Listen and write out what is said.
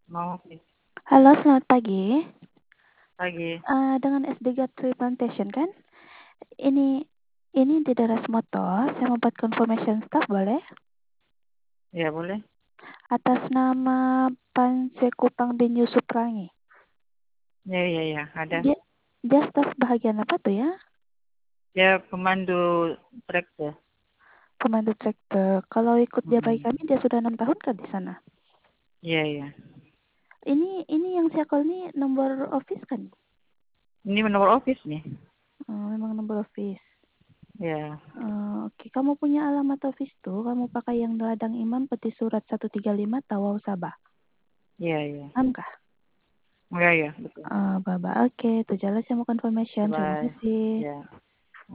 Mau Halo, selamat pagi. pagi. Dengan SD Tree Plantation kan? Ini ini di Daras Motor. Saya mau buat confirmation staff boleh? Ya boleh. Atas nama Pansekupang Denyu Suprangi. Ya, ada. Dia staff bahagian apa tuh ya? Dia pemandu traktor. Pemandu traktor. Kalau ikut dia bayi Mm-mm. kami dia sudah 6 tahun kan di sana? Iya. Ini yang saya call ini nomor office kan? Ini nomor office nih. Memang nomor office. Ya, Oke, kamu punya alamat office tuh? Kamu pakai yang Ladang Imam Peti Surat 135 Tawau Sabah. iya. Paham kah? Ya, betul. Baba, oke. Itu jelas saya mau confirmation. Terima Bye. kasih. Ya.